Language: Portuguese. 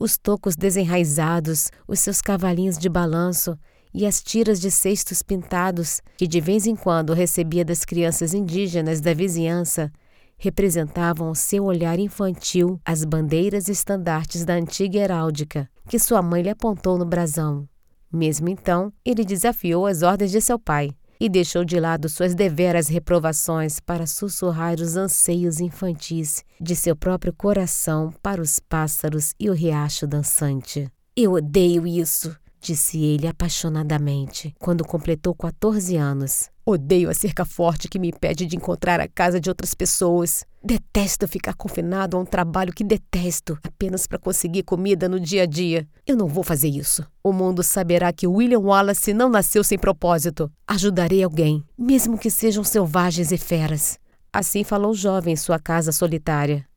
os tocos desenraizados, os seus cavalinhos de balanço e as tiras de cestos pintados que de vez em quando recebia das crianças indígenas da vizinhança representavam o seu olhar infantil as bandeiras e estandartes da antiga heráldica que sua mãe lhe apontou no brasão. Mesmo então, ele desafiou as ordens de seu pai e deixou de lado suas deveras reprovações para sussurrar os anseios infantis de seu próprio coração para os pássaros e o riacho dançante. «Eu odeio isso», disse ele apaixonadamente, quando completou 14 anos. «Odeio a cerca forte que me impede de encontrar a casa de outras pessoas. Detesto ficar confinado a um trabalho que detesto, apenas para conseguir comida no dia a dia. Eu não vou fazer isso. O mundo saberá que William Wallace não nasceu sem propósito. Ajudarei alguém, mesmo que sejam selvagens e feras». Assim falou o jovem em sua casa solitária.